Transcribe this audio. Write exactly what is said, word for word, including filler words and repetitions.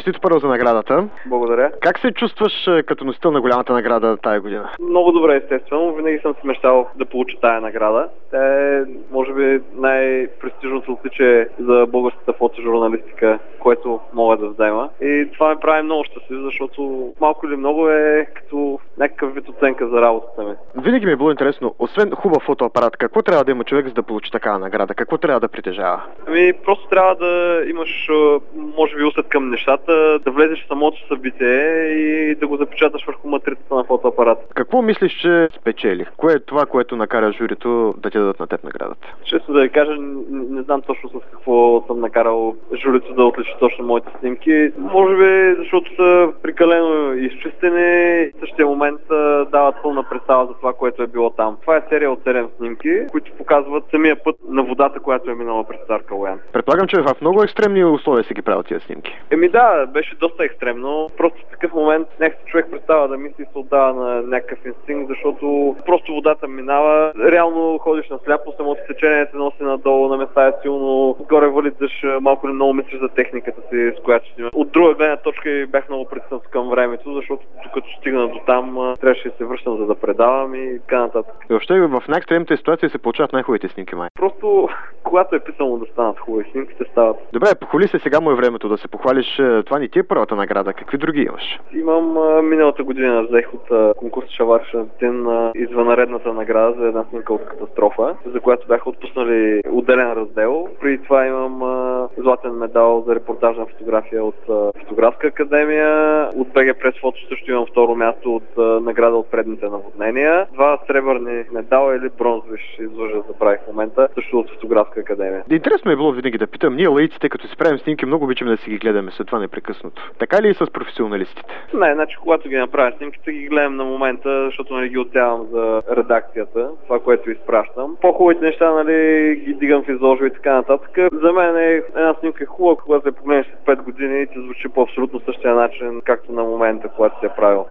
Честито първо за наградата. Благодаря. Как се чувстваш като носител на голямата награда тая година? Много добре, естествено. Винаги съм си мечтал да получа тая награда. Тя е, може би, най-престижното отличие за българската фотожурналистика, което мога да взема. И това ме прави много щастлив, защото малко или много е като някакъв вид оценка за работата ми. Винаги ми е било интересно, освен хубав фотоапарат, какво трябва да има човек, за да получи такава награда? Какво трябва да притежава? Ами, просто трябва да имаш, може би, усет към нещата, да влезеш в самото събитие и да го запечаташ върху матрицата на фотоапарата. Какво мислиш, че спечели? Кое е това, което накара журито да ти дадат на теб наградата? Често да ви кажа, не, не знам точно с какво съм накарал журито да отличи точно моите снимки. Може би, защото са прекалено изчистени, в същия момент дават пълна представа за това, което е било там. Това е серия от седем снимки, които показват самия път на водата, която е минала през Цар Калоян. Предполагам, че в много екстремни условия си ги правил тия снимки. Еми да, беше доста екстремно. Просто в такъв момент някакъв човек представа да мисли и се отдава на някакъв инстинкт, защото просто водата минава. Реално ходиш на сляпо, самото течение те носи надолу, на места е силно. Горе вали дъжд, малко или много мислиш за техниката си, с която ще снимаш. От друга гледна точка бях много притиснат към времето, защото докато стигна до там, трябваше да се връщам за да предавам и така нататък. И въобще в най-екстремните ситуации се получават най-хубавите снимки, май. Просто когато е писано да станат хубави снимките, стават. Добре, похвали се, сега му е времето да се похвалиш. Това не ти е първата награда. Какви други имаш? Имам а, миналата година взех от а, конкурс Шавар Шантин а, извънредната награда за една снимка от катастрофа, за която бяха отпуснали отделен раздел. При това имам а, златен медал за репортажна фотография от а, Фотографска академия. От БГ Прес Фото също имам второ място от а, награда от предните наводнения. Два сребърни медала или бронзови, ще излъжа, забравих в момента, също от Фотографска академия. Интересно е било винаги да питам. Ние лаиците, като си правим снимки, много обичаме да си ги гледаме след това непрекъснато. Така ли и с професионалистите? Не, значи когато ги направя снимките, ги гледам на момента, защото нали, ги отсявам за редакцията, това, което изпращам. По-хубавите неща, нали, ги дигам в изложба и така нататък. За мен е една снимка хубава, когато се погледнеш след пет години и ти звучи по абсолютно същия начин, както на момента, когато си я правил.